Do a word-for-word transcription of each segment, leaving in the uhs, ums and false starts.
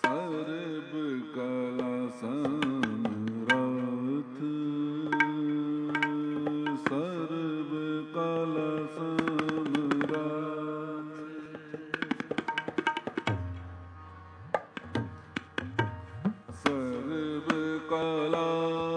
ਸਰਬ ਕਲਾ ਸਮਰੱਥ, ਸਰਬ ਕਲਾ ਸਮਰੱਥ। ਸਰਬ ਕਲਾ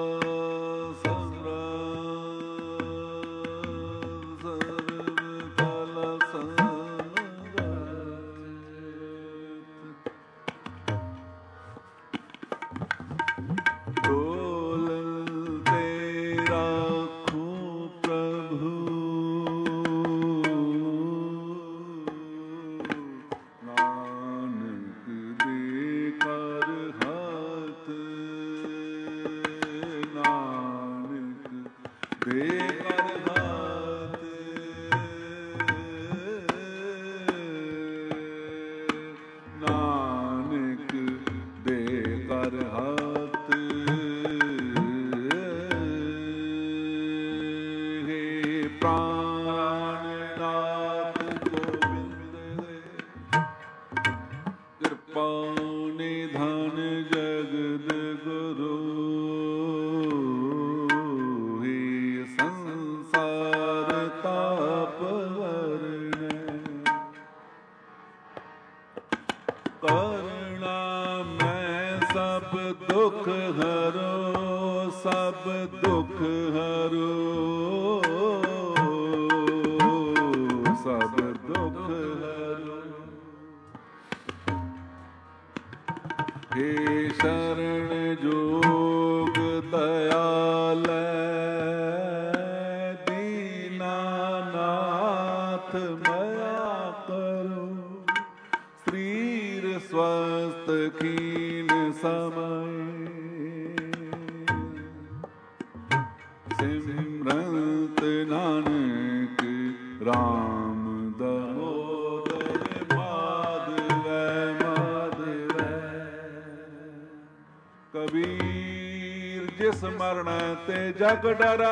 ਜਗ ਡਰੈ,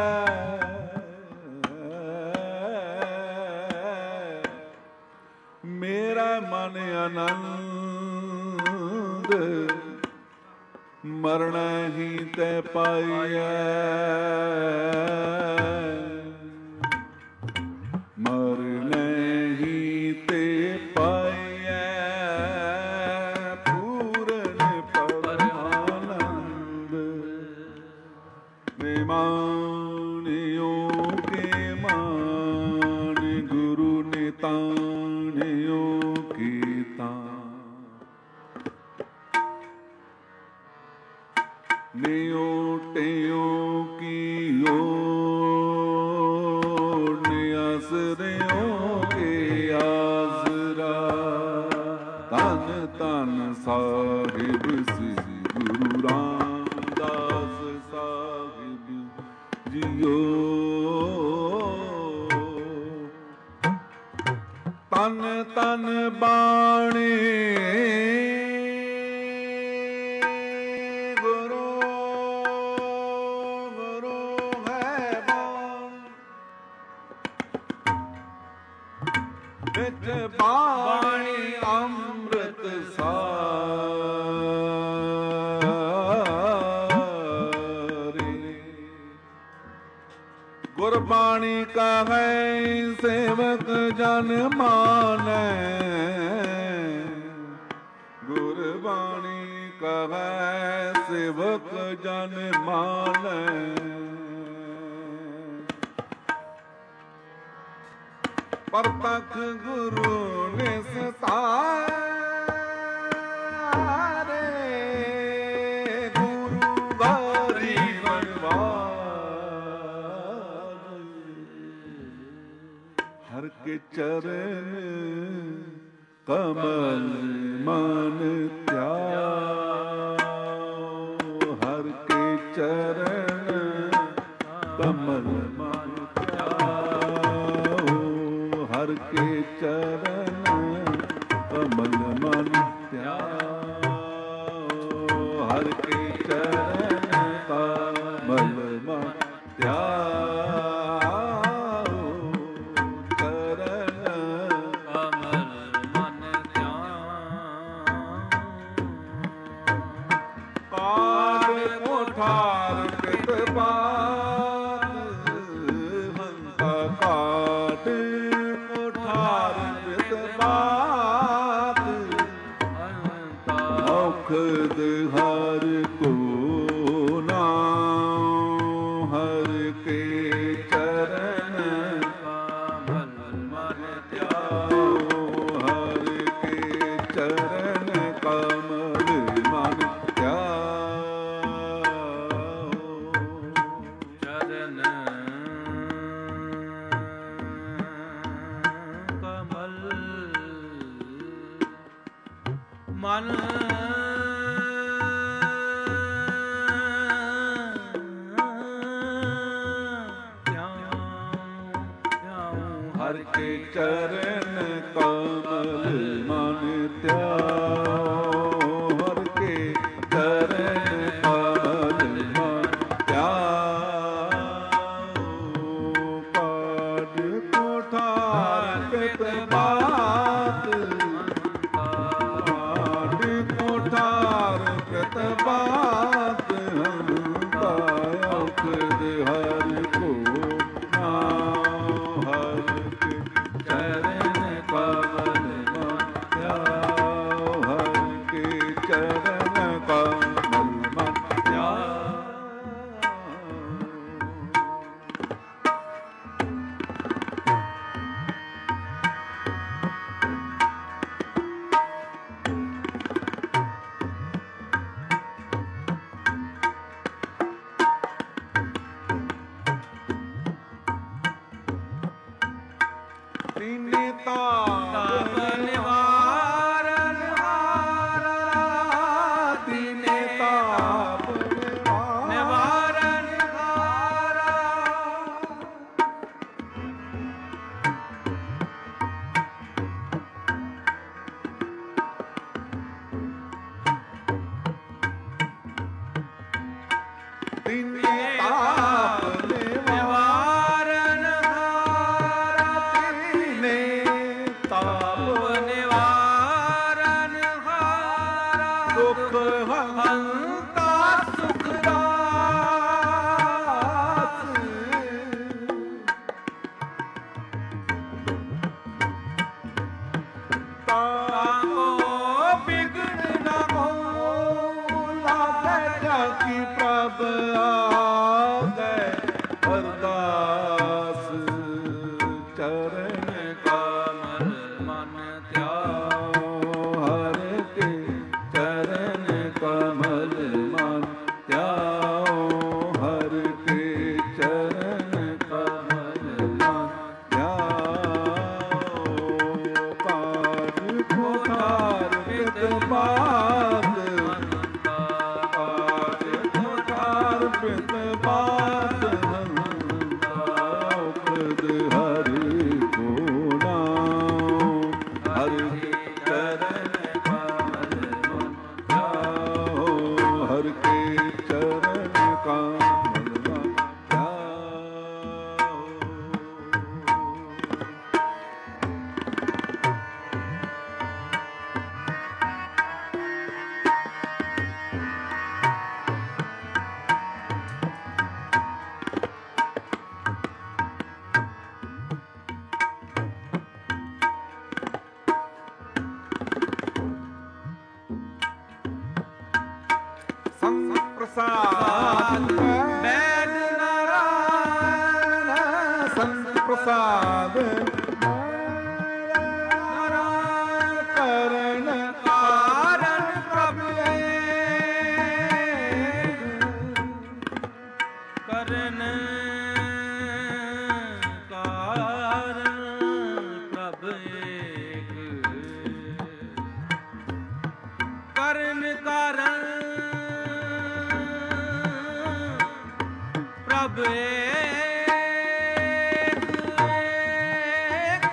ਮੇਰਾ ਮਨ ਆਨੰਦ ਮਰਣਾ ਹੀ ਤੇ ਪਾਈਐ, ਮਰਣਾ ਹੀ ਤੇ ਪਾਈਐ, ਪੂਰਨ ਪਰਮਾਨੰਦ। ਮਾਨਿਓ ਕੇ ਮਾਨ, ਗੁਰੂ ਨੇ ਤਾਣਿਓ ਕੀਤਾ, ਨਿਉ ਟਿਉ ਕੀਓ, ਨਿਆਸਰਿਓ ਕੇ ਆਸਰਾ। ਧੰਨ ਧੰਨ ਸਾਹਿਬ ਸ੍ਰੀ ਗੁਰੂ ਰਾਮਦਾਸ ਸਾਹਿਬ ਜੀਓ। ਤਨ ਤਨ ਬਾਣੀ ਗੁਰੂ ਗੁਰੂ ਹੈ ਬਾਣ, ਵਿੱਚ ਬਾਣੀ ਅੰਮ੍ਰਿਤ ਸਾਰੀ। ਗੁਰਬਾਣੀ ਕਹੈ ਸੇਵਕ ਜਨ ਮਾਨੈ, ਗੁਰਬਾਣੀ ਕਹੈ ਸੇਵਕ ਜਨ ਮਾਨੈ। ਪ੍ਰਤੱਖ ਗੁਰੂ ਨਿਸਤਾਰੇ, ਗੁਰੂ ਗਾਰੀ ਬਣਵਾਏ। ਹਰ ਕੇ ਚਰਨ ਕਮਲ ਮਨ ਧਿਆਓ, ਹਰ ਕੇ ਚਰਨ ਕਮਲ ਮਨ ਧਿਆਓ, ਹਰ ਕੇ ਚਰਨ ਕਮਲ ਮਨ ਧਿਆਓ, ਹਰ ਕੇ ਚਰਨ ਕਮਲ ਮਨ ਧਿਆਓ, ਚਰਨ ਕਮਲ ਮਨ ਧਿਆਓ। ਔਖਦ ਹਰ ਕੋ ਨਾਮ, ਹਰ ਕੇ ਚਰਨ ਕਮਲ ਮਨ ਧਿਆਓ, ਹਰ ਕੇ ਚਰਨ ਕਮਲ ਮਨ ਧਿਆਓ। ਚਰਨ ਕਮਲ ਮਨ ਹਰ ਕੇ ਚਰਨ ਕਮਲ ਮਨ ਧਿਆਓ, ਹਰ ਕੇ ਚਰਨ ਕਮਲ ਮਨ ਧਿਆਓ। ਪਾਦ ਕੋਠਾਰ ਪਿਤ ਬਾਤ, ਪਾਦ ਕੋਠਾਰ ਪਿਤ ਬਾਤ, ਹੰਤਾ ਔਖਦ ਹਰ ਕੋ ਨਾਮ, ਹਰ ਕੇ ਚਰਨ ਕਮਲ ਮਨ ਧਿਆਓ, ਹਰ ਕੇ ਚਰਨ ਕਮਲ ਮਨ ਧਿਆਓ। ਤੀਨੇ ਤਾਪ ਨਿਵਾਰਨ ਹਾਰਾ, ਤੀਨੇ ਤਾਪ ਨਿਵਾਰਨ ਹਾਰਾ। ਤੀਨੇ ਤਾਪ ਨਿਵਾਰਨ ਹਾਰਾ, ਤੀਨੇ ਤਾਪ ਨਿਵਾਰਨ ਹਾਰਾ। ਦੁਖ ਹੰਤਾ ਸੁਖ ਦਾਸ, ਤਾਕੋ ਬਿਗੜ ਨ ਹੋ, ਲਾਗੈ ਜਾਕੀ ਪ੍ਰਭ ਆਗੈ ਅਰਦਾਸ। ਚਰਨ ਕਮਲ ਮਨ ਧਿਆਓ, ਹਰ ਕੇ ਚਰਨ ਕਮਲ ਮਨ ਧਿਆਓ, ਹਰ ਕੇ ਚਰਨ ਕਮਲ ਮਨ ਧਿਆਓ। ਪਾਦ ਕੋਠਾਰ ਪਿਤ ਬਾਤ, ਪਾਦ ਕੋਠਾਰ ਪਿਤ ਬਾਤ, ਹੰਤਾ ਔਖਦ ਹਰ ਕੋ ਨਾਮ, ਹਰ ਕੇ ਚਰਨ ਕਮਲ ਮਨ ਧਿਆਓ, ਹਰ ਕੇ ਚਰਨ ਕਮਲ ਮਨ ਧਿਆਓ। ਸੰਤ ਪ੍ਰਸਾਦ ਬੈਦ ਨਾਰਾਇਣ, ਸੰਤ ਪ੍ਰਸਾਦ ਨਾਰਾਇਣ। ਕਰਨ ਕਾਰਨ ਪ੍ਰਭ ਏਕ, ਕਰਨ ਕਾਰਨ ਪ੍ਰਭ ਏਕ, ਕਰਨ ਕਾਰਨ ਪ੍ਰਭ ਏਕ, ਏਕ।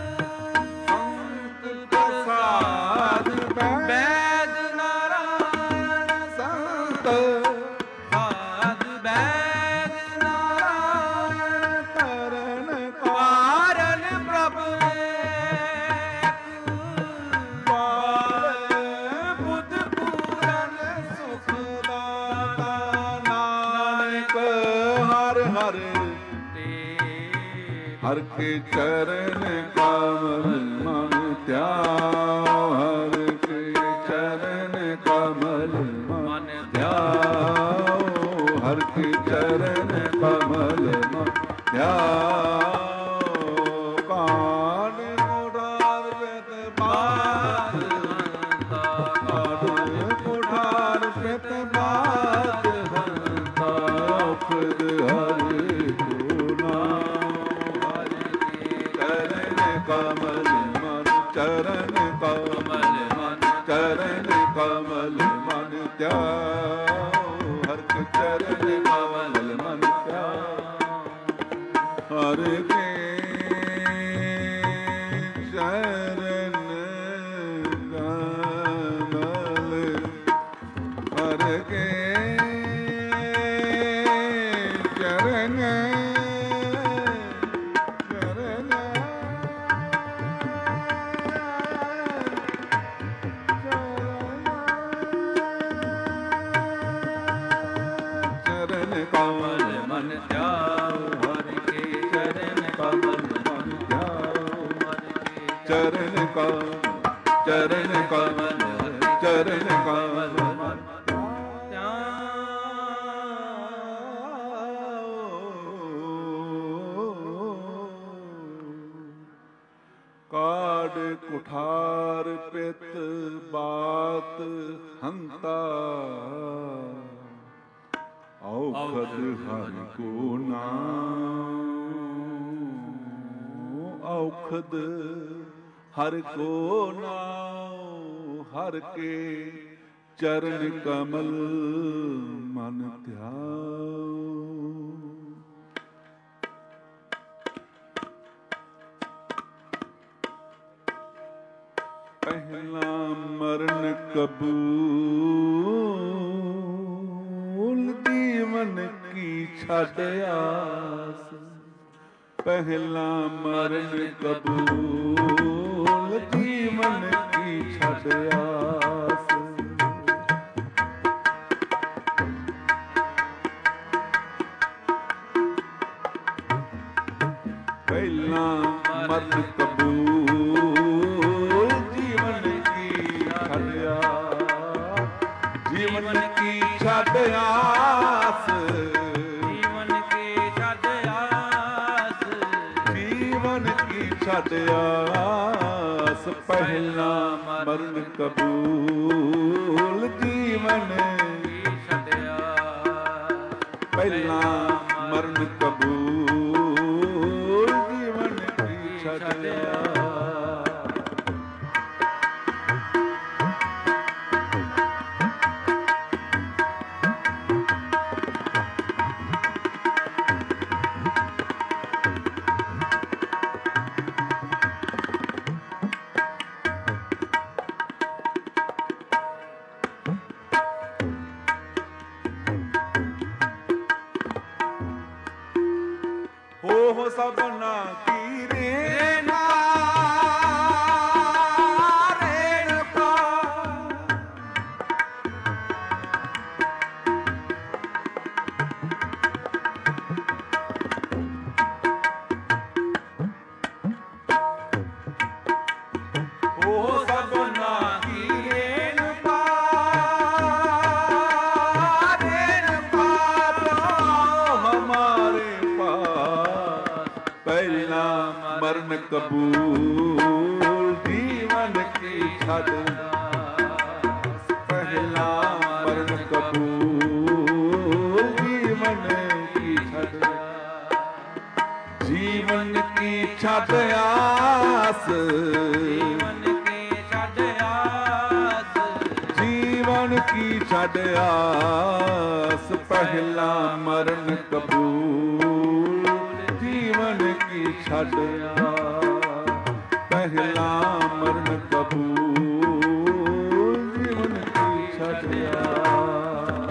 ਸੰਤ ਪ੍ਰਸਾਦ ਬੈਦ ਨਾਰਾਇਣ, ਸੰਤ ਪ੍ਰਸਾਦ ਬੈਦ ਨਾਰਾਇਣ। ਕਰਨ ਕਾਰਨ ਪ੍ਰਭ ਏਕ, ਬੁੱਧ ਪੂਰਨ ਸੁਖ ਦਾਤਾ। ਨਾਨਕ ਹਰ ਹਰ ਹਰ ਕੇ ਚਰਨ ਕਮਲ ਮਨ ਧਿਆਓ, ਹਰ ਕੇ ਚਰਨ ਕਮਲ ਮਨ ਧਿਆਓ, ਹਰ ਕੇ ਚਰਨ ਕਮਲ ਮਨ ਧਿਆਓ। ਕਾਢ ਕੁਠਾਰ ਪਿਤ ਬਾਤ ਹੰਤਾ, ਕਾਢ ਕੁਠਾਰ ਪਿਤ ਬਾਤ ਹੰਤਾ, ਔਖਦ ਹਰਿ ਕੋ ਨਾਮ। ਹਰਿ ਕੇ ਚਰਨ ਕਮਲ ਮਨ ਚਰਨ ਕਮਲ ਮਨ ਚਰਨ ਕਮਲ ਮਨ ਧਿਆਓ, ਹਰਿ ਕੇ ਚਰਨ ਕਮਲ ਮਨ ਧਿਆਓ। ਹਰ ਕੇ ਚਰਨ ਕਮਲ, ਹਰ ਕੇ ਚਰਨ ਚਰਨ ਚਰਨ ਕਮਲ ਮਨ ਧਿਆਓ, ਹਰਿ ਕੇ ਚਰਨ ਕਮਲ ਮਨ ਧਿਆਓ। ਚਰਨ ਕਮਲ ਚਰਨ ਕਮਲ ਚਰਨ ਕਮਲ ਮਨ ਕਾਢ ਕੁਠਾਰ ਪਿਤ ਬਾਤ ਹੰਤਾ, ਔਖਦ ਹਰਿ ਕੋ ਨਾਮ। ਔਖਦ ਹਰਿ ਕੋ ਨਾਮ, ਹਰਿ ਕੇ ਚਰਨ ਕਮਲ ਮਨ ਧਿਆਓ। ਪਹਿਲਾ ਮਰਨ ਕਬੂਲ, ਜੀਵਨ ਕੀ ਛੱਡ ਆਸ। ਪਹਿਲਾ ਮਰਨ ਕਬੂਲ, ਜੀਵਨ ਕੀ ਛੱਡ ਆਸ। ਪਹਿਲਾ ਮਰਨ ਕਬੂਲ, ਜੀਵਨ ਕੀ ਛੱਡ ਆਸ। ਜੀਵਨ ਕੀ ਛੱਡ ਆਸ, ਜੀਵਨ ਕੀ ਛੱਡ ਆਸ। ਜੀਵਨ ਕੀ ਛੱਡ ਆਸ। ਪਹਿਲਾ ਮਰਨ ਕਬੂਲ, ਜੀਵਨ ਕੀ ਛੱਡ ਆਸ। ਪਹਿਲਾ ਮਰਨ ਕਬੂਲ, ਜੀਵਨ ਕੀ ਛੱਡ ਆਸ। ਹੋ ਸਭਨਾ ਕੀ ਰੇਨਾ ਰੇਣੁਕਾ, ਹੋ ਸਭਨਾ ਕੀ ਰੇਣੁਕਾ ਰੇਣੁਕਾ, ਹਮਾਰੇ ਪਾਸ ਪਹਿਲਾ ਮਰਨ ਕਬੂਲ, ਜੀਵਨ ਕੀ ਛੱਡ ਆਸ। ਪਹਿਲਾ ਮਰਨ ਕਬੂਲ, ਜੀਵਨ ਕੀ ਛੱਡ ਆਸ। ਜੀਵਨ ਕੀ ਛੱਡ ਆਸ, ਜੀਵਨ ਕੀ ਛੱਡ ਆਸ। ਜੀਵਨ ਕੀ ਛੱਡ ਆਸ। ਪਹਿਲਾ ਮਰਨ ਕਬੂਲ, ਜੀਵਨ ਕੀ ਛੱਡ ਆਸ। ਪਹਿਲਾ ਮਰਨ ਕਬੂਲ, ਜੀਵਨ ਕੀ ਛੱਡ ਆਸ।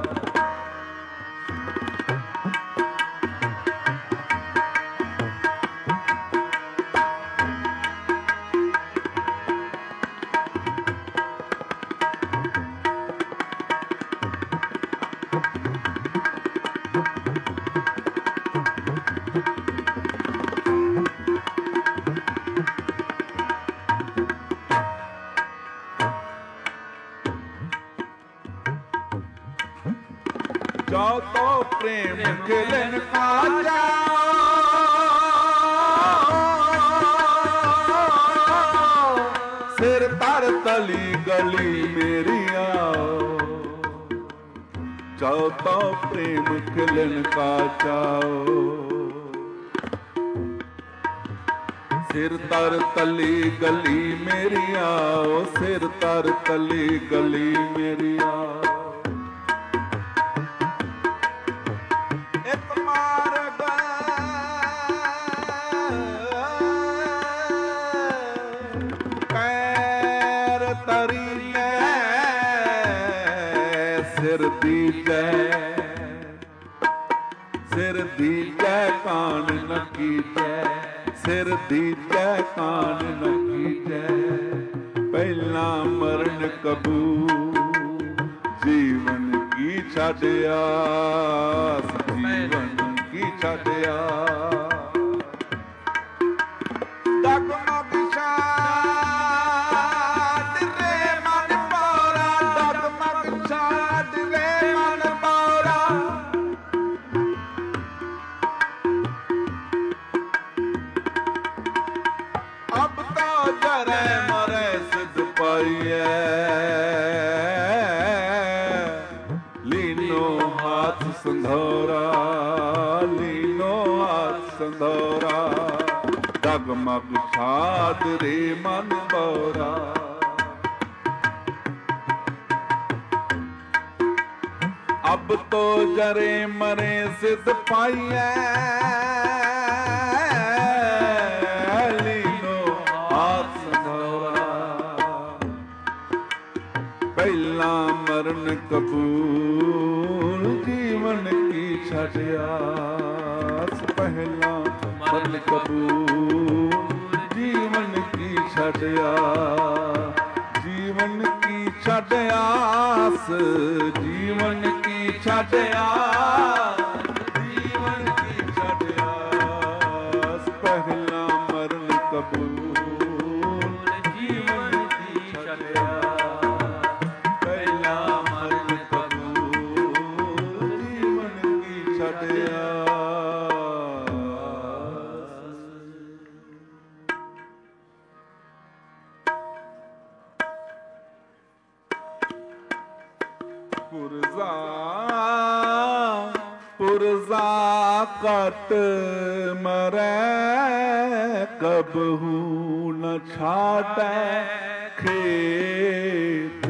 जाओ तो प्रेम खिलन का जाओ, सिर तर तली गली मेरी आओ, जाओ तो प्रेम खिलन का जाओ, सिर तर तली गली मेरी आओ, सिर तर तली गली मेरी आओ। एक मार्ग पैर तरी सिर दीजै, सिर दीजै कान न कीजै, सिर दीजै कान न कीजै, पहला मरण कबूल जीवन की छड़ आस, जीवन की छड़ आस। डगमग छाड़ रे मन पौरा, डगमग छाड़ रे मन पौरा, अब तो जरे मरे सिद्ध पाइए, लीनो हाथ संधोरा, लीनो हाथ संधोरा, डगमग छाद रे मन बौरा। अब तो जरे मरे सिद्ध पाइए, पहला मरण कबूल जीवन की छड़ आस, पहला मरण कबूल जीवन की छड़ आस, जीवन की छड़ आस, जीवन की छड़ आस, जीवन की छड़ आस, पहला मरण कबूल जीवन की छड़ आस। पुरजा पुरजा कट मरै कबहू न छाटै खेत,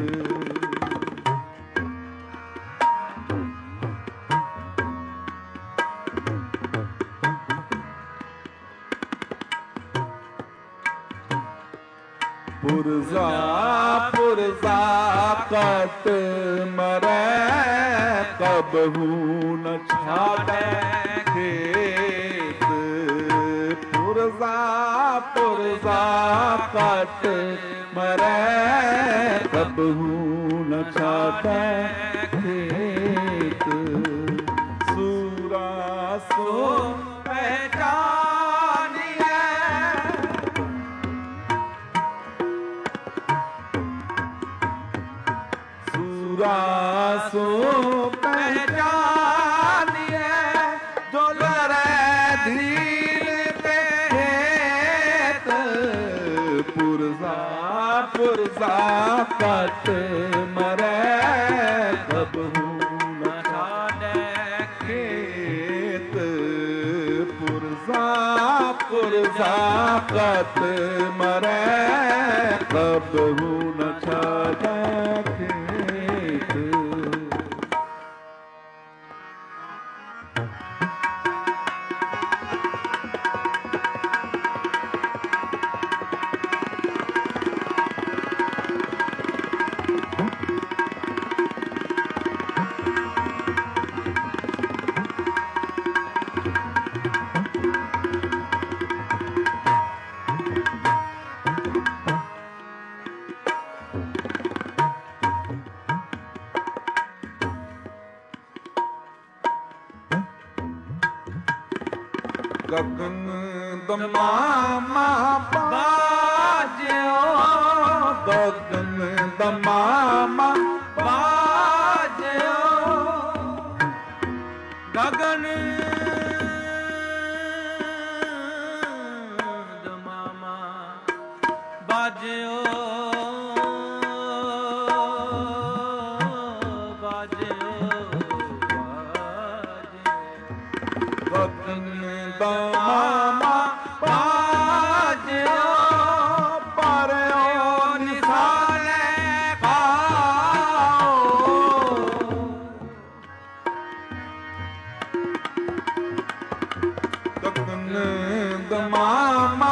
पुरजा पुरजा कट मरै कबहू न छाटै खेत, पुरजा पुरजा कट मरै कबहू न छाटै खेत, सूरा सो पहचानिए, सूरा सो पहचानिए, जो लड़ै धीर पे खेत, पुरजा पुरजा कट मरै कबहू न छाटै खेत, पुरजा पुरजा कट मरै कबहू न छाटै खेत। गगन दमामा बाजो, गगन दमामा बाजो, ਦਮਾਮਾ ਬਾਜਿਓ ਪਰਿਓ ਨਿਸਾਲੇ ਪਾਓ ਗਗਨ ਦਮਾਮਾ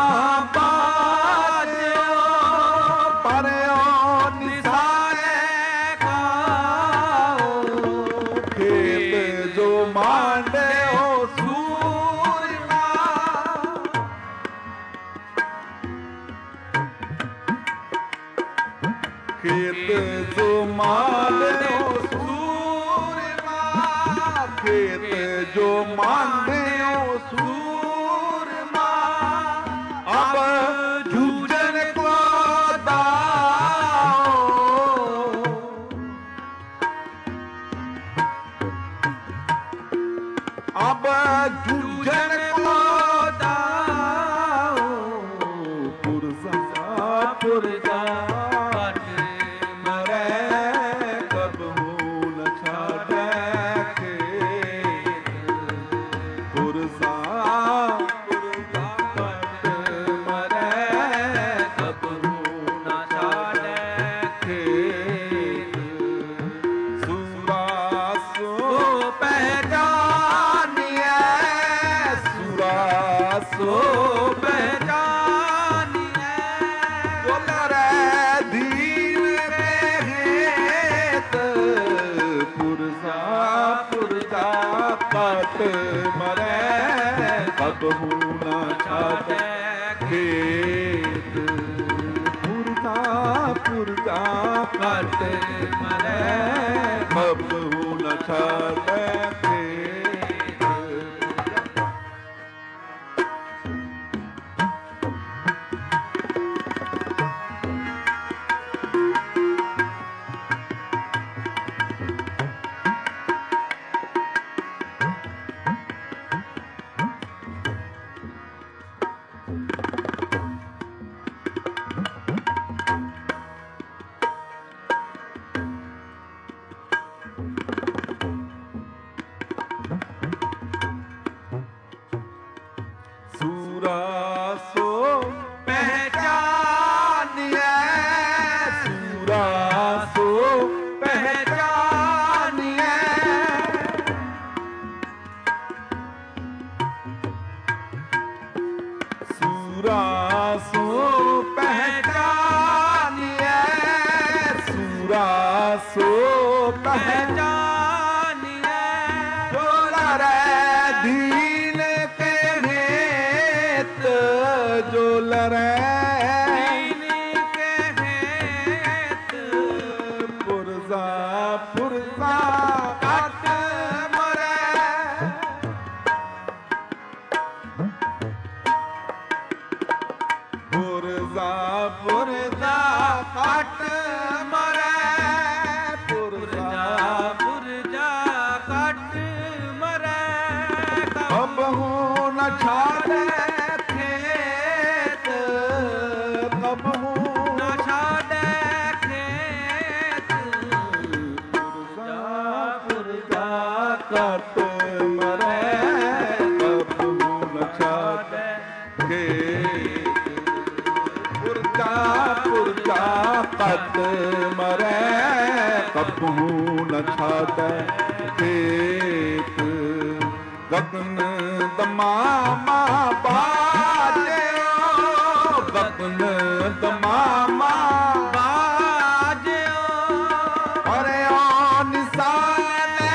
ਬਾਜਿਓ ਪਰਿਓ ਨਿਸਾਲੇ ਪਾਓ ਖੇਤ ਜੋ ਮਾਂਡਿਓ ਸੂਰਮਾ ਖੇਤ ਜੋ ਮਾਂਡਿਓ ਸੂਰਮਾ ਖੇਤ ਜੋ ਮਾਂਡਿਓ ਸੂਰਮਾ ਅਬ ਜੂਝਣ ਕੋ ਦਾਓ ਅਬ ਜੂਝਣ ਕੋ ਦਾਓ ਪੁਰਜ਼ਾ ਪੁਰਜ਼ਾ ਘਟ ਮਰੈ ਕਬਹੂ ਨ ਛਾੜੈ ਖੇਤ ਪੁਰਜ਼ਾ ਪੁਰਜ਼ਾ ਘਟ ਮਰੈ ਕਬਹੂ ਨਾ ਛਾੜੈ ਖੇਤ ਸੂਰਾ ਸੋ ਸੋ ਪਹਿਚਾਨੀਐ ਸੂਰਾ ਸੋ ਪਹਿਚਾਨੀਐ ਬੋਲਰੈ ਦੀਨ ਕੇ ਹੇਤ ਪੁਰਜ਼ਾ ਪੁਰਜ਼ਾ ਕਟ ਮਰੈ ਕਬਹੂ ਨਾ ਛਾੜੈ ਖੇਤ ਪੁਰਜ਼ਾ ਪੁਰਜ਼ਾ ਘਟ ਮਰੈ ਕਬਹੂ ਨ ਛਾੜੈ ਖੇਤ ਸੂਰਾ ਸੋ ਪਹਿਚਾਨੀਐ ਸੂਰਾ ਸੋ ਪਹਿਚਾਨੀਐ ਸੂਰਾ ਸੋ ਪਹਿਚਾਨੀਐ ਸੂਰਾ ਸੋ ਪਹਿਚਾਨੀਐ ਜੋਲਰੈ ਦੀਨ ਕੇ ਹੇਤ ਜੋਲਰੈ ਦੀਨ ਕੇ ਹੇਤ ਪੁਰਜ਼ਾ ਪੁਰਜ਼ਾ ਕਟ ਮਰੈ ਪੁਰਜ਼ਾ ਪੁਰਜ਼ਾ ਕਟ ਮਰੈ ਪੁਰਜ਼ਾ ਪੁਰਜਾ ਘਟ ਮਰੈ ਕਬਹੂ ਨ ਛਾੜੈ ਖੇਤ ਕਬਹੂ ਨਾ ਛਾੜੈ ਖੇਤ ਪੁਰਜ਼ਾ ਪੁਰਜ਼ਾ ਕਟ ਮਰੈ ਕਬਹੂ ਨ ਛਾੜੈ ਖੇਤ ਪੁਰਜ਼ਾ ਪੁਰਜ਼ਾ ਕਟ ਮਰੈ ਕਬਹੂ ਨ ਛਾੜੈ ਖੇਤ ਗਗਨ ਦਮਾਮਾ ਬਾਜਿਓ ਗਗਨ ਦਮਾਮਾ ਬਾਜਿਓ ਪਰਿਓ ਨਿਸਾਨੇ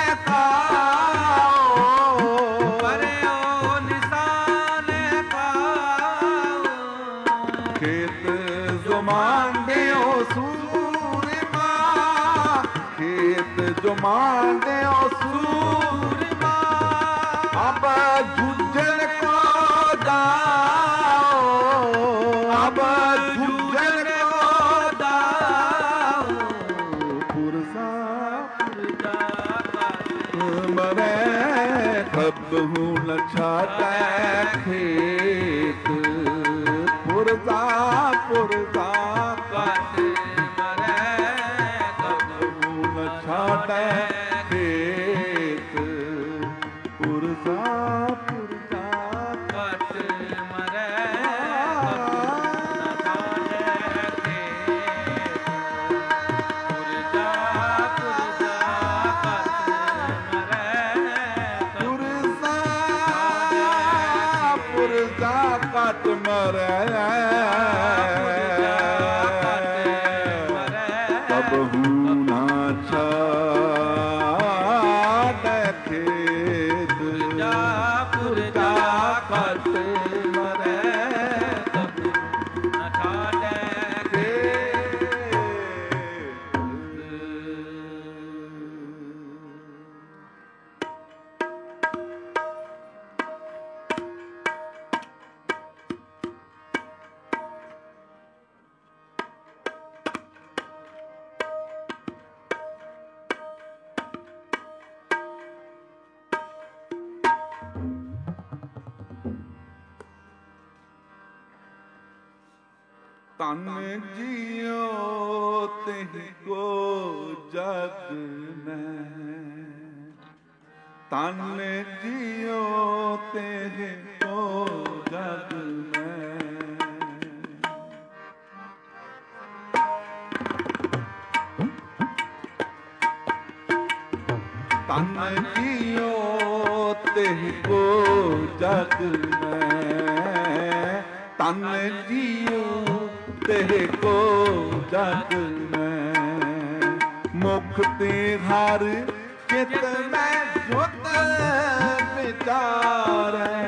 ਕਾਓ ਪਰਿਓ ਨਿਸਾਨੇ ਪਾਓ ਖੇਤ ਜੋ ਮਾਂਡਿਓ ਸੂਰਮਾ ਖੇਤ ਜੋ ਮਾਂਡਿਓ ਸੂਰਮਾ ਅਬ ਜੂਝਣ ਕੋ ਦਾਓ ਅਬ ਜੂਝਣ ਕੋ ਦਾਓ ਪੁਰਜ਼ਾ ਪੁਰਜਾ ਘਟ ਮਰੈ ਕਬਹੂ ਨ ਛਾੜੈ ਖੇਤ ਪੁਰਜ਼ਾ ਪੁਰਜ਼ਾ ਘਟ ਮਰੈ ਕਬਹੂ ਨ ਛਾੜੈ ਖੇਤ ਪੁਰਜ਼ਾ ਪੁਰਜ਼ਾ ਕਬਹੂ ਨਾ ਛਾੜੈ ਖੇਤ ਜਾ ਪੁਰਜਾ ਕਟ ਮਰੈ ਕਬਹੂ ਨਾ ਛਾੜੈ ਤਨ ਜੀਓ ਤਿਹ ਕੋ ਜਗ ਮੈਂ ਤਨ ਜੀਓ ਤਿਹ ਕੋ ਜਗ ਮੈਂ ਤਨ ਜੀਓ ਤਿਹ ਕੋ ਜਗ ਮੈਂ ਤਨ ਜੀਓ ਤੇਰੇ ਕੋ ਜਗ ਮੈਂ ਮੁਖ ਤੇ ਹਰ ਚਿਤ ਮੈਂ ਜੁਤ ਵਿਚਾਰੈ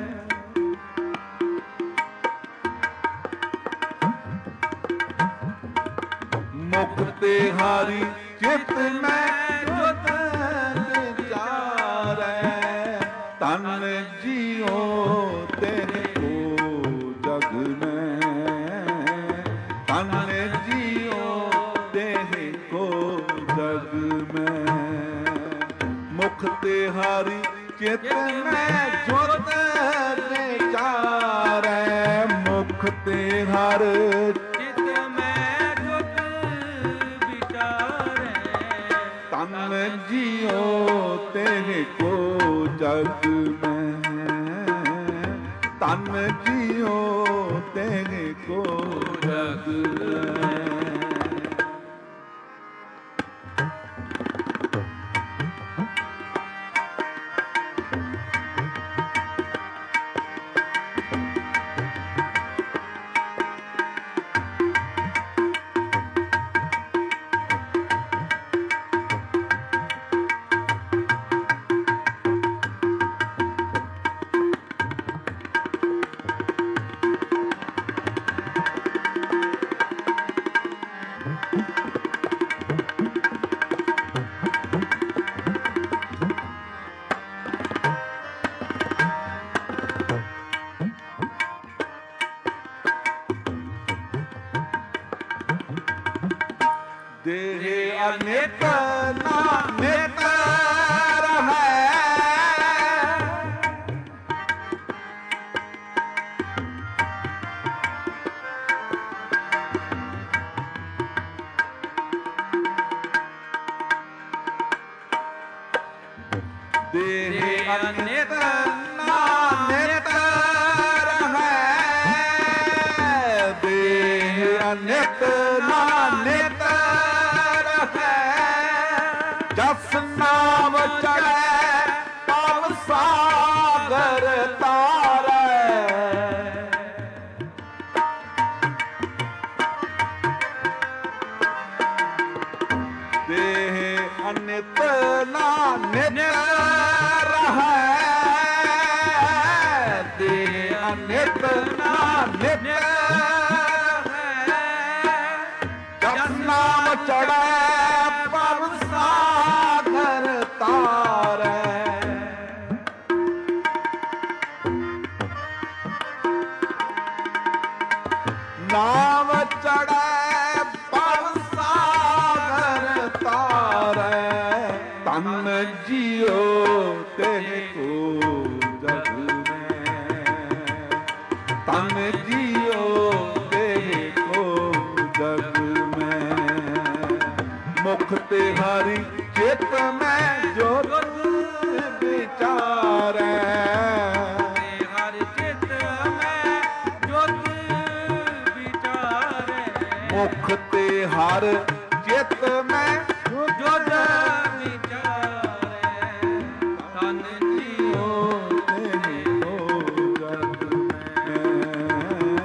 ਮੁਖ ਤੇ ਹਰੀ ਚਿਤ ਮੈਂ ਜੁਤ ਵਿਚਾਰੈ ਤਨ ਜੀਓ ਤੇਰੇ ਕੋ ਜਗ ਮੈਂ ਤਨ ਜੀਓ ਦੇਹ ਕੋ ਜਗ ਮੈਂ ਮੁਖ ਤੇ ਹਰੀ ਚਿਤ ਮੈਂ ਜੁਤ ਵਿਚਾਰੈ ਮੁਖ ਤੇ ਹਰ ਚਿਤ ਮੈਂ ਜੁਤ ਵਿਚਾਰੈ ਤਨ ਜੀਓ ਦੇਹ ਕੋ ਜਗ ਮੈਂ ਤਨ ਜੀਓ ਤੇਰੇ ਕੋ ਜਗ ਦੇਹ ਅਨੇਕ ਨਾਨਿਤ ਰਹੈ ਦੇਹ ਅਨੇਕ ਨਾਨਿਤ ਰਹੈ ਦੇਹ ਅਨੇਕ ਨਾਨਿਤ ਜਸ ਨਾਮ ਚੜੈ ਪਵ ਸਾਗਰ ਤਾਰੈ ਦੇਹ ਅਨਿਤ ਨਾਨਿਤ ਰਹੈ ਦੇਹ ਅਨਿਤ ਨਾਨਿਤ ਜਸ ਨਾਮ ਚੜੈ ਪਵ ਸਾਗਰ ਤਾਰੈ ਨਾਮ ਚੜੈ ਪਵ ਸਾਗਰ ਤਾਰੈ ਤਨ ਜੀਓ ਤੇਰੇ ਕੋ ਜਗ ਮੈਂ ਤਨ ਜੀਓ ਤੇਰੇ ਕੋ ਜਗ ਮੈਂ ਮੁਖ ਤੇ ਹਰੀ ਚਿਤ ਮੈਂ ਜੋਤ ਵਿਚਾਰੈ ਹਰ ਚਿਤ ਮੈਂ ਜੋਤ ਵਿਚਾਰੈ ਮੁਖ ਤੇ ਹਰ ਚਿਤ ਮੈਂ ਜੋਤ ਵਿਚਾਰੈ ਤਨ ਜੀਓ ਤੇਰੇ ਕੋ ਜਗ ਮੈਂ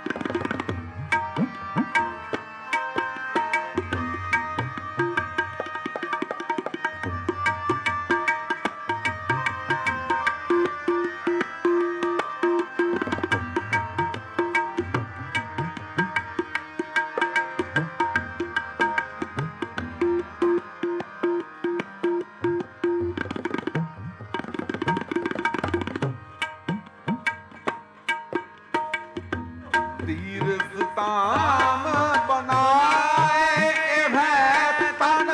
ਤੀਰਥ ਧਾਮ ਬਣਾਏ ਇਹ ਤਨ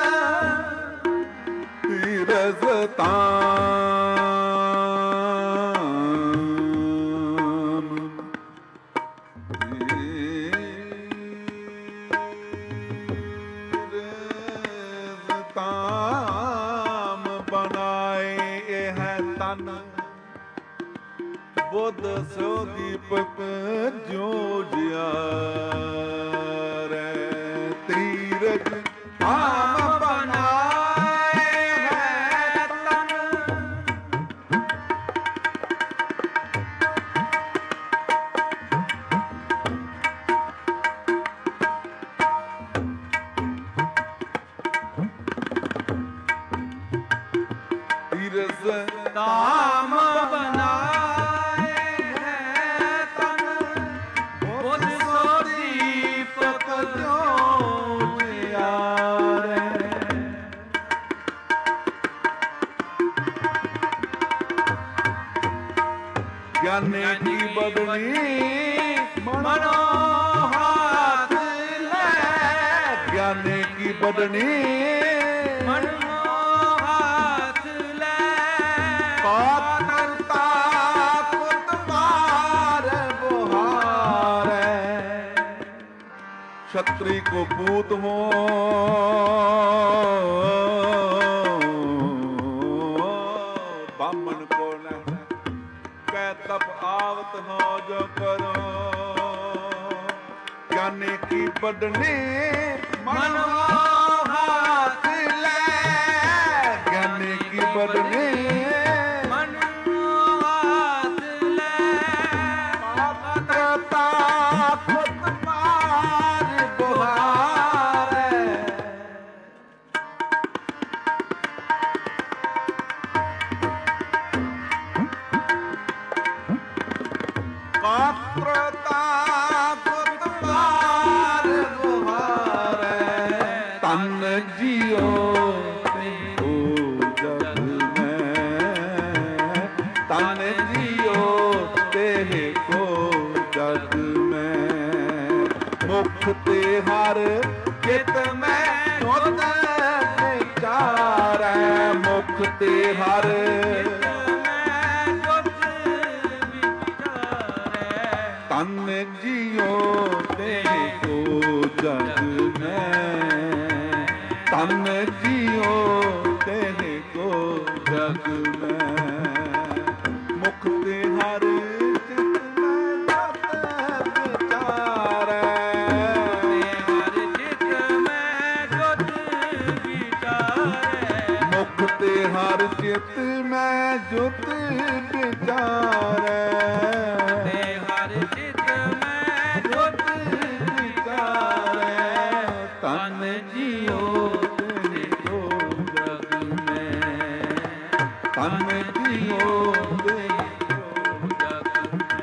ਤੀਰਥ ਧਾਮ ਤੀਰਥ ਧਾਮ ਬਣਾਏ ਇਹ ਤਨ ਬੁੱਧ ਸੋ ਦੀਪਕ ਜੋ ਜਿਆਰੈ ਤੀਰਥ ਧਾਮ ਬਣਾਏ ਹੈ ਤਨ ਤੀਰਥ ਧਾਮ ਗਿਆਨੀ ਕੀ ਬਦਨੀ ਮਨੋ ਹਾਥ ਲੈ ਗਿਆਨੀ ਕੀ ਬਦਨੀ ਮਨੋ ਹਾਥ ਲੈ ਕਾਤਰਤਾ ਕੁਤ ਮਾਰ ਬੁਹਾਰੈ ਛਤਰੀ ਕੋ ਪੂਤ ਹੋ ਬਾਮਨ ਕੋ ਨ ਤਪ ਆਵਤ ਹੋ ਜੋ ਕਰੋ ਗਿਆਨੀ ਕੀ ਬਦਨੀ ਮਨੋ ਹਾਥ ਲੈ ਗਿਆਨੀ ਕੀ ਬਦਨੀ ਮਨੋ ਹਾਥ ਲੈ ਕਾਤਰਤਾ ਖੁਦ ਮਾਰ ਬੁਹਾਰੈ ਕਾਤਰਤਾ ਖੁਦ ਮਾਰ ਬੁਹਾਰੈ ਤਨ ਜੀਓ ਤੇ ਹੋ ਜਗ ਮੈਂ ਤਨ ਜੀਓ ਤੇ ਕੋ ਜਗ ਮੈਂ ਮੁਖ ਤੇ ਹਰ ਚਿਤ ਮੈਂ ਸੁਧ ਵਿਚਾਰੈ ਮੁਖ ਤੇ ਹਰ ਤਨ ਜੀਓ ਤੇ ਕੋ ਜਗ ਮੈਂ ਤਨ ਜੀਓ ਤੇ ਕੋ ਜਗ ਮੈਂ ਮੁਖ ਤੇ ਹਰ ਚਿਤ ਮੈਂ ਜਤ ਵਿਚਾਰੈ ਹਰ ਚਿਤ ਮੈਂ ਜੁਤ ਵਿਚਾਰੈ ਮੁਖ ਤੇ ਹਰ ਚਿਤ ਮੈਂ ਜੁਤ ਵਿਚਾਰੈ ਤਨ ਜੀਓ ਤੇ ਕੋ ਜਗ ਮੈਂ ਤਨ ਜੀਓ ਤੇ ਕੋ ਜਗ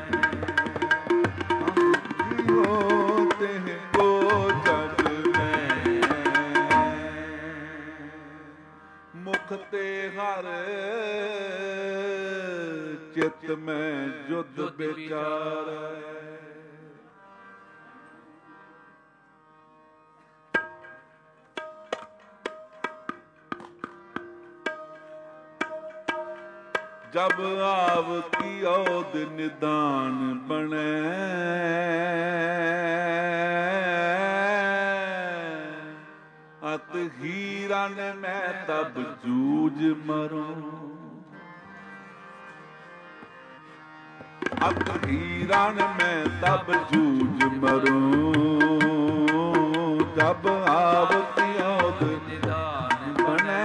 ਮੈਂ ਜੀਓ ਤੇ ਕੋ ਜਗ ਮੈਂ ਮੁਖ ਤੇ ਹਰ ਚਿਤ ਮੈਂ ਜੁਦ ਵਿਚਾਰੈ ਜਬ ਆਵ ਕੀ ਔਦ ਨਿਦਾਨ ਬਣੈ ਅਤ ਹੀਰਨ ਮੈਂ ਤਬ ਜੂਝ ਮਰੂੰ ਅਤ ਹੀਰਨ ਮੈਂ ਤਬ ਜੂਝ ਮਰੂੰ ਜਬ ਆਵ ਕੀ ਔਦ ਨਿਦਾਨ ਬਣੈ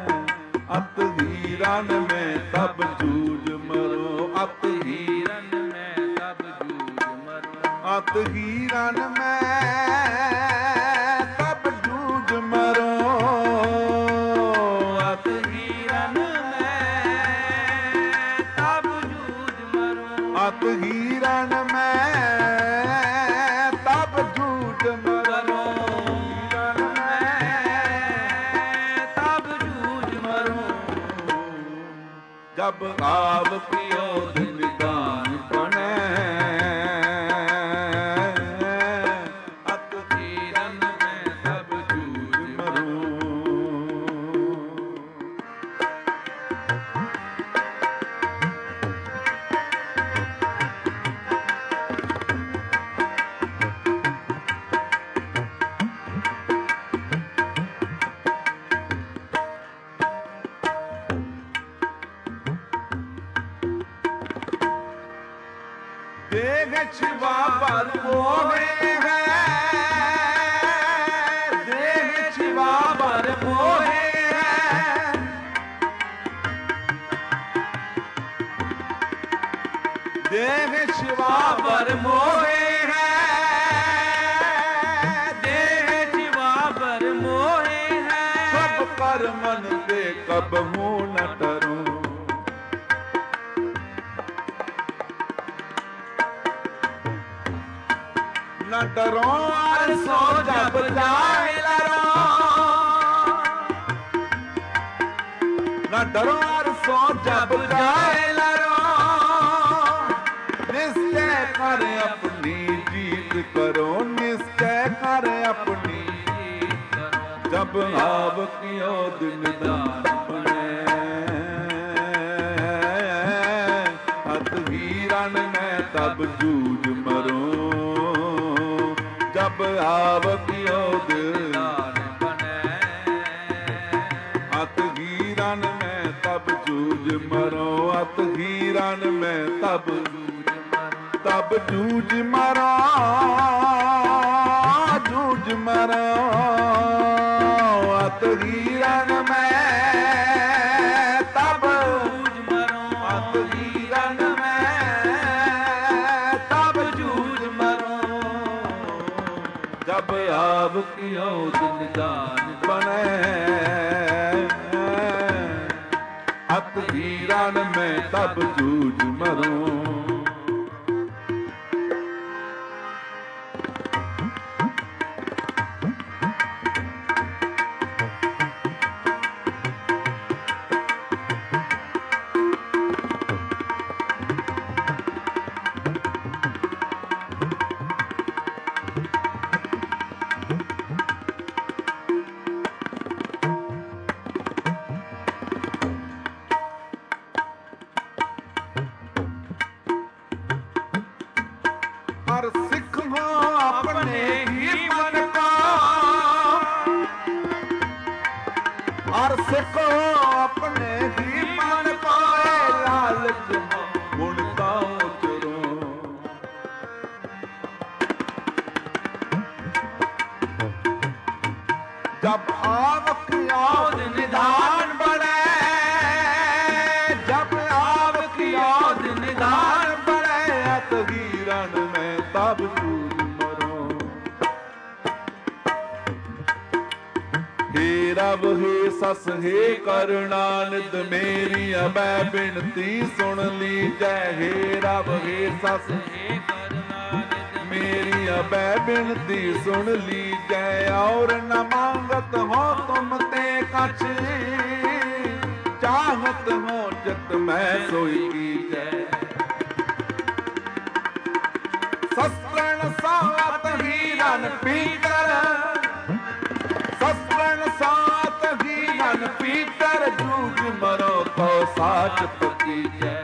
ਅਤ ਹੀਰਨ ਮੈਂ ਤਬ ਜੂਝ ਮਰੋ ਅਤ ਹੀਰਨ ਅਤ ਹੀਰਨ ਮੈਂ ਤਬ ਜੂਝ ਮਰੋ ਅਤ ਹੀਰਨ ਮੈਂ ਤਬ ਜੂਝ ਮਰੋ ਅਤ ਹੀਰਨ ਮੈਂ ਤਬ ਜੂਝ ਮਰੋ ਹੀਰਨ ਮੈਂ ਤਬ ਜੂਝ ਮਰੋ ਜਬ ਆਵ ਪਿਓਦ ਨਿਦਾਨ ਬਣੇ ਅਤ ਹੀਰਨ ਮੈਂ ਤਬ ਜੂਝ ਮਰੋ ਦੇਹ ਛਿਵਾ ਪਰ ਮੋਹੇ ਹੈ ਦੇਹ ਛਿਵਾ ਪਰ ਮੋਹੇ ਹੈ ਦੇਹ ਛਿਵਾ ਪਰ ਮੋਹੇ ਹੈ ਦੇਹ ਜੀਵਾ ਪਰ ਮੋਹੇ ਹੈ ਸਭ ਕਰ ਮਨ ਤੇ ਕਬਹੂ ਨ ਟਰੂੰ न डरो और सो जब जाए लरो न डरो और सो जब जाए लरो निश्चय कर अपनी जीत करो निश्चय कर अपनी जब आव कियो दिन दान बने अत हीरन में तब जूझ मरो जब आव कियो दिलदान ਬਣੇ अत हीरन में तब जूझ मरो अत हीरन में तब तब जूझ मरो जूझ मरो अत हीरन में तब ਜੂਝ ਮਰੋ अत हीरन में तब जूझ मरो जब आव कियो दिलदान बने अत हीरन में तब जूझ मरो हर सिख हो अपने ही मन का हर सिख हो अपने ही मन का लालच गुण का उतरो जब आवक याद निधान बने जब आवक याद निधान बने अत हीरन में तब जूझ मरो हे रब हे सस हे करुणानिध मेरी अबै बिनती सुन लीजै हे रब हे सस हे करुणानिध मेरी अबै बिनती सुन लीजै और न मांगत हो तुम ते कछ चाहत हो जत मैं सोई कीजै सस्त्रण सात हीरन पीतर सस्त्रण सात हीरन पीतर जूझ मरो तो साच पति जय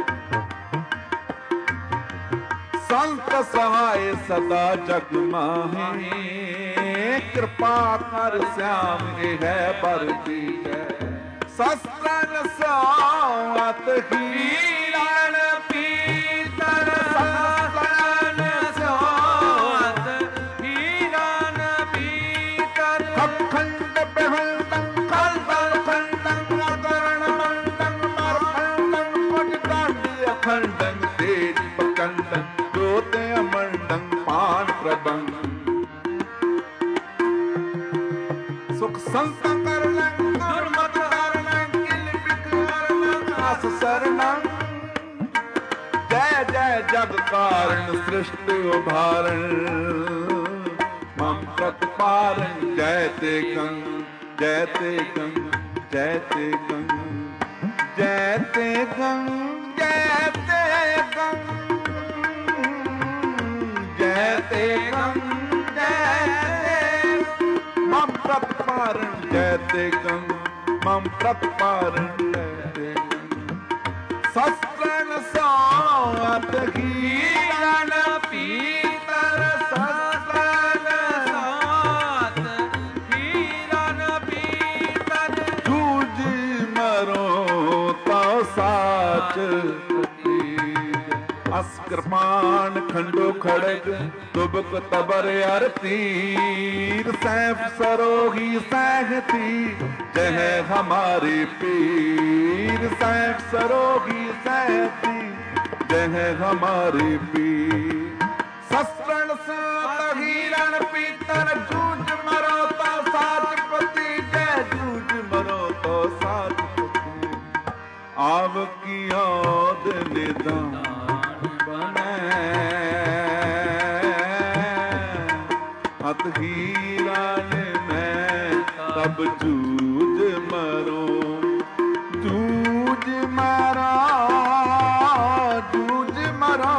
संत सहाय सदा जग माहे कृपा कर श्याम है बर जय सस्त्रण सात हीरन पीतर सस्त्रण ਸਾਤ ਹੀਰਨ ਪੀਤਰ अखंड बेहंडं खंडं खंडं अकरण मंडं मरखंडं पटदंड अखंडं तेज प्रचंडं ज्योत अमंडं ਜੈ ਜਗ ਕਾਰਨ ਸ੍ਰਿਸ਼ਟ ਉਭਾਰਨ ਮਮ ਪ੍ਰਤਪਾਰਨ ਜੈ ਤੇ ਗੰਗ ਜੈ ਤੇ ਗੰਗ ਜੈ ਤੇ ਗੰਗ ਜੈ ਤੇ ਗੰਗ ਜੈ ਤੇ ਗੰਗ ਜੈ ਤੇ ਗੰਗ ਜੈ ਤੇ ਮਮ ਪ੍ਰਤਪਾਰਨ ਜੈ ਤੇ ਗੰਗ ਮਮ ਪ੍ਰਤਪਾਰਨ ਜੈ ਤੇ ਗੰਗ ਸਸਤਨ ਸਾਤ ਹੀਰਨ ਪੀਤਰ ਸਸਤਨ ਸਾਤ ਹੀਰਨ ਪੀਤਰ ਜੂਝ ਮਰੋ ਤਾ ਸਾਚ ਅਸ ਕਿਰਪਾਨ ਖੰਡੋ ਖੜਗ ਤੁਬਕ ਤਬਰ ਅਰ ਤੀਰ ਸੈਫ ਸਰੋਗੀ ਸਹਿਤੀ ਜਹ ਹਮਾਰੇ ਪੀਰ ਸੈਫ ਸਰੋਗੀ ਸਹਿਤੀ ਜਹ ਹਮਾਰੇ ਪੀਰ ਸਸਤਨ ਸਾਤ ਹੀਰਨ ਪੀਤਰ ਜੂਝ ਮਰੋ ਤਾ ਸਾਚ ਪਤੀ ਜੈ ਜੂਝ ਮਰੋ ਤਾ ਸਾਚ ਪਤੀ ਆਵ ਕੀ ਔਦ ਨਿਦਾਨ ਹਤ ਹੀਰਨ ਮੈਂ ਤਬ ਜੂਝ ਮਰੋ ਜੂਝ ਮਰਾ ਜੂਝ ਮਰਾ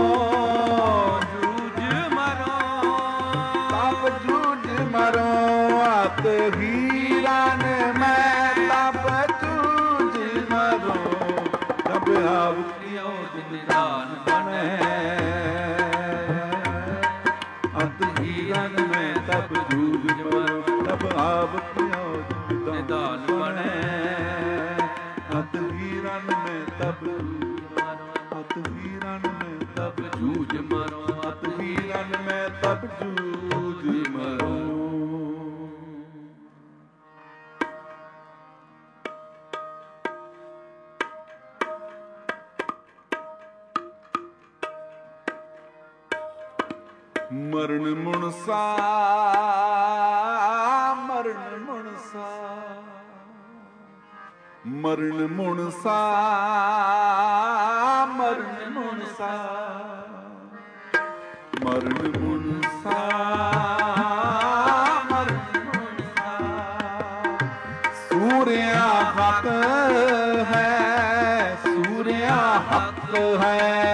ਜੂਝ ਮਰੋ ਤਬ ਜੂਝ ਮਰੋ ਹਤ ਹੀਰਨ ਮੈਂ ਤਬ ਜੂਝ ਮਰੋ ਤਬ ਆਵ ਕੀ ਔਦ ਨਿਦਾਨ ਬਣੇ ਅੰਤ ਹੀਰਨ ਮੈਂ ਤਬ ਜੂਝ ਮਰੋ ਤਬ ਆਵ ਕੀ ਔਦ ਨਿਦਾਨ ਬਣੇ ਅੰਤ ਹੀਰਨ ਮੈਂ ਤਬ ਜੂਝ ਮਰੋ ਅੰਤ ਹੀਰਨ ਮੈਂ ਤਬ ਜੂਝ ਮਰੋ ਅੰਤ ਹੀਰਨ ਮੈਂ ਤਬ ਜੂਝ ਮਰੋ। ਮਰਨ ਮੁਨਸਾ ਮਰਨ ਮੁਨਸਾ ਮਰਨ ਮੁਨਸਾ ਮਰਨ ਮੁਨਸਾ ਮਰਨ ਮੁਨਸਾ ਮਰਨ ਮੁਨਸਾ ਸੂਰਿਆ ਹੱਕ ਹੈ ਸੂਰਿਆ ਹੱਕ ਹੈ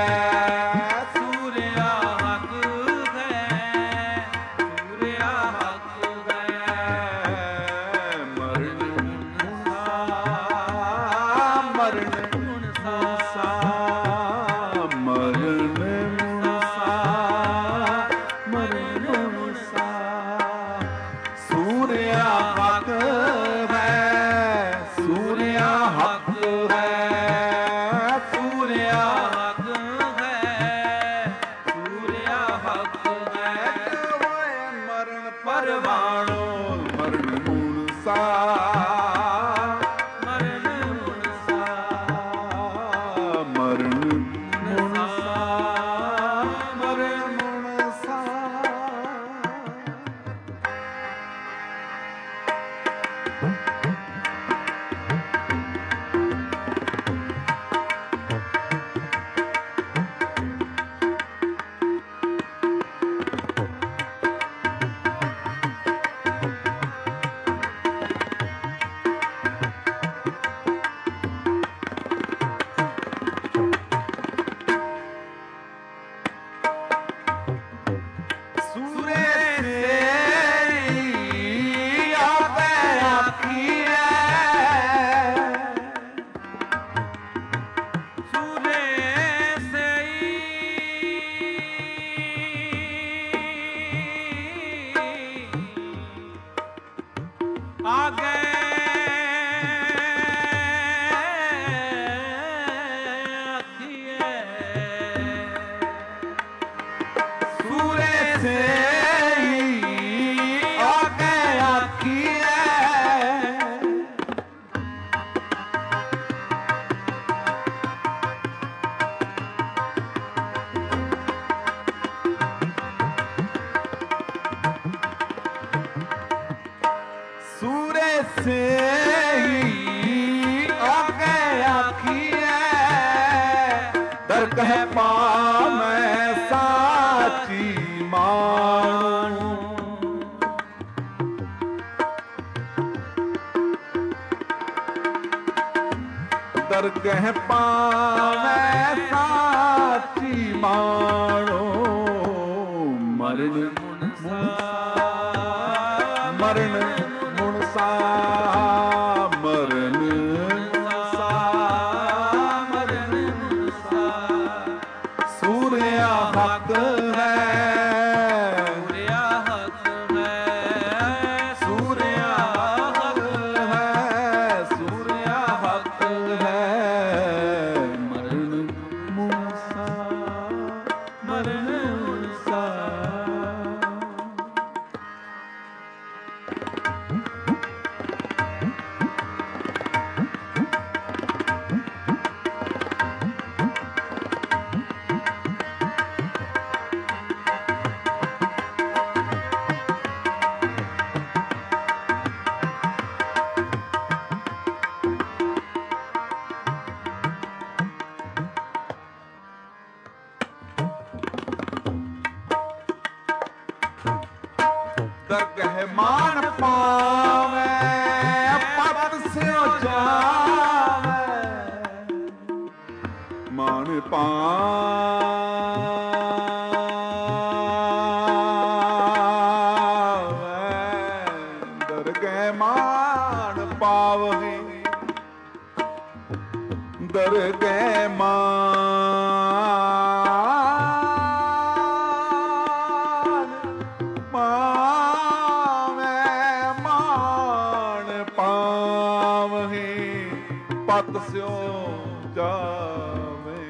ਦਰਗਹਿ ਪਾਵੈ ਸਾਚੀ ਮਾਣੋ। ਦਰਗਹਿ ਪਾਵੈ ਸਾਚੀ ਮਾਣੋ। ਮਰਨ ਮੁਨਸਾ ਮਰਨ ਮੁਨਸਾ ਮਰਨ ਮੁਨਸਾ ਮਰਨ ਮੁਨਸਾ। ਸੂਰਿਆ ਹੱਕ ਹੈ ਸੂਰਿਆ ਹੱਕ ਹੈ ਸੂਰਿਆ ਹੱਕ ਹੈ ਸੂਰਿਆ ਹੱਕ ਹੈ। ਮਰਨ ਮੁਨਸਾ ਮਰਨ ਮੁਨਸਾ। ਦਰਗਹਿ ਮਾਨ ਪਾਵੈ ਪਤ ਸਿਉ ਜਾਵੈ। ਮਾਨ ਪਾਵੈ ਦਰਗਹਿ ਮਾਨ ਪਾਵਹਿ ਦਰਗਹਿ ਮਾਨ ਪਤ ਸਿਉ ਜਾਵੇ।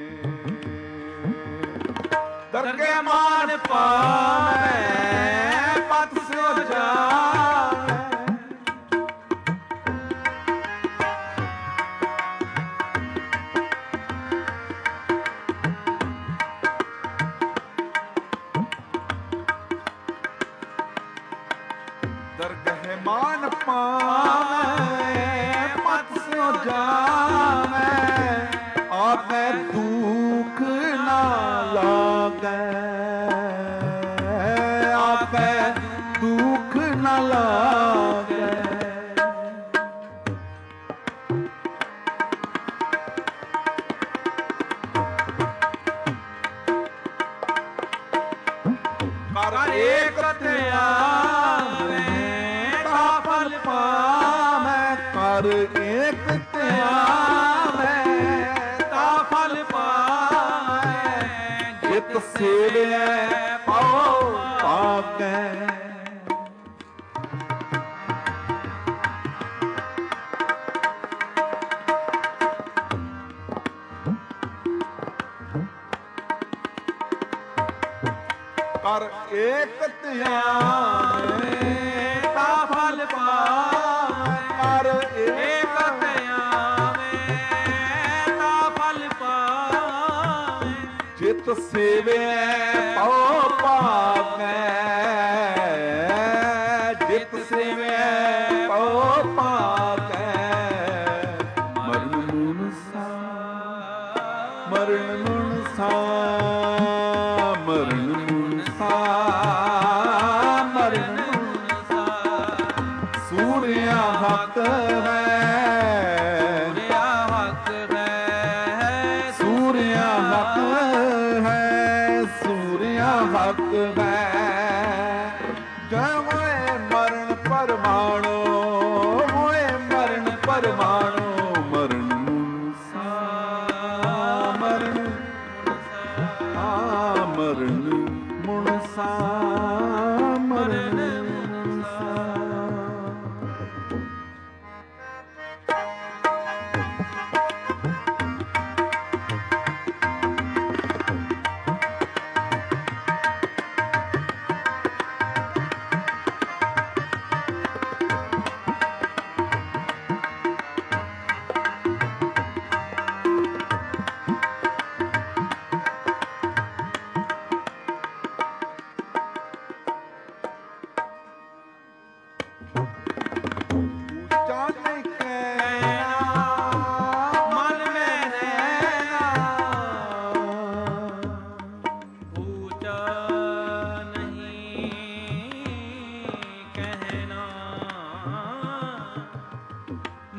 ਦਰਗਹਿ ਮਾਨ ਪਾਵੈ ਪਤ ਸਿਉ ਜਾਵੇ। ਦਰਗਹਿ ਮਾਨ ਪਾਵੈ ਪਤ ਸਿਉ ਜਾਵੈ। ਆਪੈ ਦੁਖ ਨਾ ਲਾਗੈ ਆਪੈ ਦੁਖ ਨਾ ਲਾਗੈ। ਕਰ ਏਕ ਧਿਆਵੈ ਤਾ ਫਲ ਪਾਵੈ। ਕਰ ਏਕ ਧਿਆਵੈ ਤਾ ਫਲ ਪਾਵੈ। ਜਿਤ ਸੇਵਿਐ ਪਾਉ ਪਾਕੈ। ਕਰ ਏਕ ਧਿਆਵੈ ਤਾ ਫਲ ਪਾਵੈ। ਕਰ ਏਕ ਧਿਆਵੈ ਤਾ ਫਲ ਪਾਵੈ। ਜਿਤ ਸੇਵਿਐ ਪਾਉ ਪਾਕੈ। ਜਿਤ ਸੇਵਿਐ ਪਾਉ ਪਾਕੈ। ਮਰਨ ਮੁਨਸਾ ਮਰਨ ਮੁਨਸਾ ਮਰਨ ਮੁਨਸਾ ਮਰਨ ਮੁਨਸਾ। ਸੂਰਿਆ ਹੱਕ ਹੈ ਸੂਰਿਆ ਹੱਕ ਹੈ ਸੂਰਿਆ ਹੱਕ ਹੈ ਸੂਰਿਆ ਹੱਕ ਹੈ। ਜੈ ਮੋਏ ਮਰਨ ਪਰਮਾਣੋ ਮੋਏ ਮਰਨ ਪਰਮਾਣੋ। ਮਰਨ ਮੁਨਸਾ ਮਰਨ ਮੁਨਸਾ ਮਰਨ ਮੁਨਸਾ ਮਰਨ ਮੁਨਸਾ।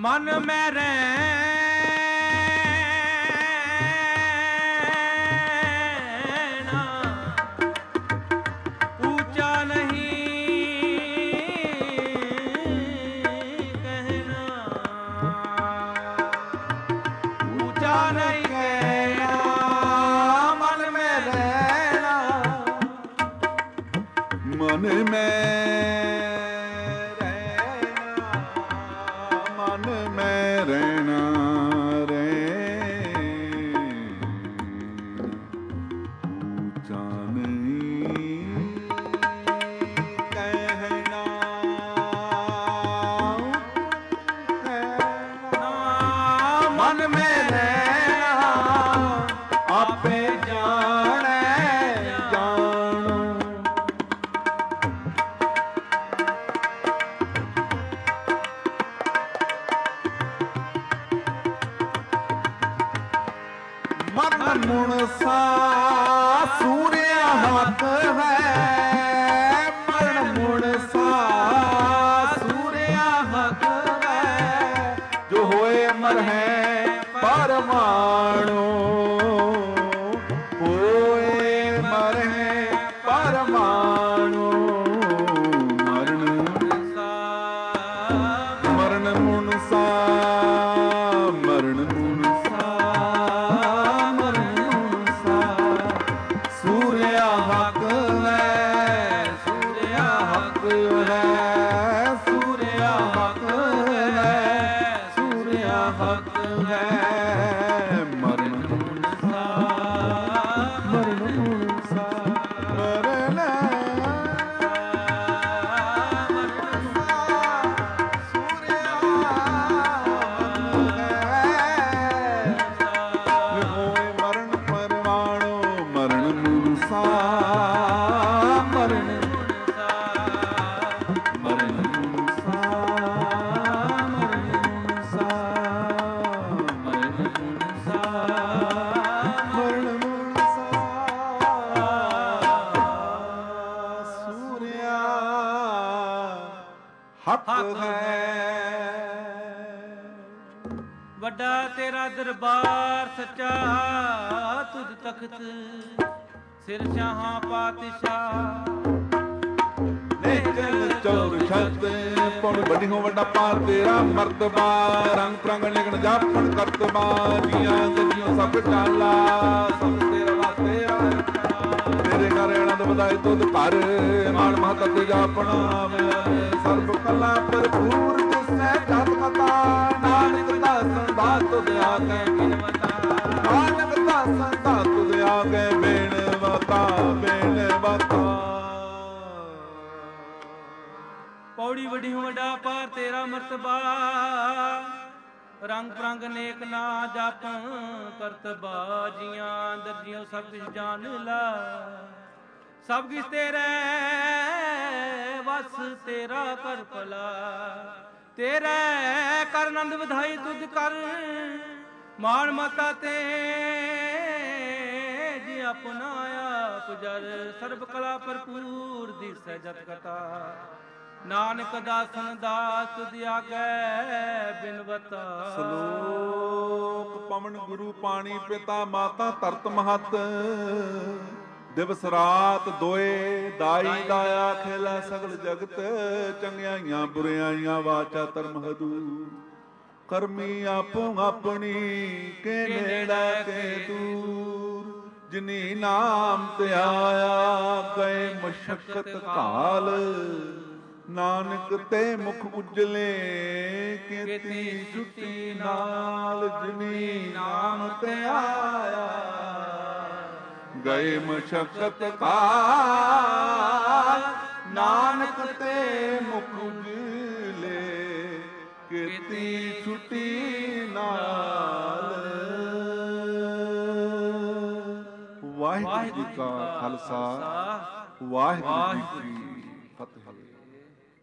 ਮਨ ਮੈਂ ਰਹਿਣਾ ਉੱਚਾ ਨਹੀਂ ਕਹਿਣਾ, ਉੱਚਾ ਨਹੀਂ ਕਹਿਣਾ ਮਨ ਮੈਂ ਰਹਿਣਾ, ਮਨ ਮੈਂ ਰਹਿਣਾ ਰੇ ਉੱਚਾ ਨਹੀਂ ਕਹਿਣਾ, ਮਨ ਮੈਂ ਰਹਿਣਾ ਆਪੇ ਜਾਣੈ ਜਾਣੋ। ਮਰਨ ਮੁਨਸਾ ਸੂਰਿਆ ਹੱਥ ਹੈ, ਮਰਨ ਮੁਨਸਾ ਸੂਰਿਆ ਹੱਥ ਹੈ, ਜੋ ਹੋਏ ਮਰਹੈ ਪਰਮਾਣੂ, ਹੋਏ ਮਰਹੈ ਪਰਮਾਣੂ। ਮਰਨ ਮੁਨਸਾ ਮਰਨ ਮੁਨਸਾ ਮਰਨ ਮੁਨਸਾ ਸੂਰਿਆ ਹੱਕ ਹੈ, ਸੂਰਿਆ ਹੱਕ ਹੈ, ਸੂਰਿਆ ਹੱਕ ਹੈ, ਸੂਰਿਆ ਹੱਕ ਹੈ। ਮਰਨ ਮੁਨਸਾ ਮਰਨ ਮੁਨਸਾ ਮਰਨ ਸੂਰਿਆ ਹੋਏ ਮਰਨ ਪਰਮਾਣੂ। ਮਰਨ ਮੁਨਸਾ ਮਰਨ ਮੁਨਸਾ ਮਰਨ ਮੁਨਸਾ ਮਰਨ ਮੁਨਸਾ ਮਰਨ ਮੁਨਸਾ ਮਰਨ ਮੁਨਸਾ ਸੂਰਿਆ ਹੱਕ ਹੈ। ਵੱਡਾ ਤੇਰਾ ਦਰਬਾਰ ਸੱਚਾ ਤੁਝ ਤਖਤ, ਸਿਰ ਸ਼ਾਹਾਂ ਪਾਤਸ਼ਾਹ ਨੇਜਲ ਚੌਰ ਛੱਤ ਪੌਣ ਵੱਡੀ ਹੋ ਵੱਡਾ ਪਾਰ ਤੇਰਾ ਮਰਤਬਾ, ਰੰਗ ਪ੍ਰੰਗ ਨਿਗਣ ਜਾਪਣ ਕਰਤਬਾ, ਜੀਆਂ ਗੱਜੀਆਂ ਸਭ ਚਾਲਾ ਸਭ ਤੇਰਾ ਵਾਸਤੇ ਆਇਆ। ਤੇਰੇ ਘਰ ਆਨੰਦ ਵਧਾਏ ਤੁਧ ਘਰ, ਮਾਣ ਮਹਤ ਤੇ ਜਾਪਣਾ ਸਰਬ ਕਲਾ ਭਰਪੂਰ ਤਿਸੈ ਜਤ ਕਥਾ। ਨਾਨਕ ਦਾਸ ਸੰਧਾ ਤੁਧ ਆਗੇ ਬਿਨਵਤਾ, ਨਾਨਕ ਦਾਸ ਸੰਧਾ ਤੁਧ ਆਗੇ ਬਿਨਵਤਾ ਬਿਨਵਤਾ। ਪੌੜੀ ਵੱਡੀ ਵੱਡਾ ਪਾਰ ਤੇਰਾ ਮਰਤਬਾ, ਰੰਗ ਪ੍ਰੰਗ ਨੇਕ ਨਾ ਜਾਪਾਂ ਕਰਤਬਾ, ਜੀਆਂ ਅੰਦਰ ਜਿਉ ਸਭ ਕੁਛ ਜਾਣ ਲਾ। ਸਭ ਕਿਛ ਤੇਰੇ ਵਸ ਤੇਰਾ ਕਰ ਭਲਾ, ਤੇਰੇ ਕਰ ਆਨੰਦ ਵਧਾਈ ਤੁਧ ਕਰ। ਮਾਣ ਮਤਾ ਤੇ ਜੀ ਆਪਣਾ ਆਪ ਜਰ, ਸਰਬ ਕਲਾ ਭਰਪੂਰ ਦਿਸੈ ਜਤ ਕਥਾ। ਨਾਨਕ ਦਾਸਨ ਦਾਸ ਤੁਧ ਆਗੈ ਬਿਨਵਤਾ। ਸ਼ਲੋਕ ਪਵਨ ਗੁਰੂ ਪਾਣੀ ਪਿਤਾ ਮਾਤਾ ਧਰਤ ਮਹਤ, ਦਿਵਸ ਰਾਤ ਦੋਏ ਦਾਈ ਦਾਇਆ ਖੇਲਾ ਸਗਲ ਜਗਤ। ਚੰਗਿਆਈਆਂ ਬੁਰਿਆਈਆਂ ਵਾਚਾ ਧਰਮ ਹਦੂਰ, ਕਰਮੀ ਆਪੋ ਆਪਣੀ ਕੇ ਨੇੜਾ ਕੇ ਦੂਰ। ਜਿਨੀ ਨਾਮ ਤੇ ਆਇਆ ਗਏ ਮਸ਼ਕਤ ਘਾਲ, ਨਾਨਕ ਤੇ ਮੁਖ ਉਜਲੇ ਕੀਤੀ ਛੁੱਟੀ ਨਾਲ। ਜਿਨੀ ਨਾਮ ਤੇ ਆਇਆ ਗਏ ਮਸ਼ਕਤ ਘਾਲ, ਨਾਨਕ ਤੇ ਮੁਖ ਉਜਲੇ ਕੀਤੀ ਛੁੱਟੀ ਨਾਲ। ਵਾਹਿਗੁਰੂ ਜੀ ਕਾ ਖਾਲਸਾ, ਵਾਹਿਗੁਰੂ ਜੀ ਕੀ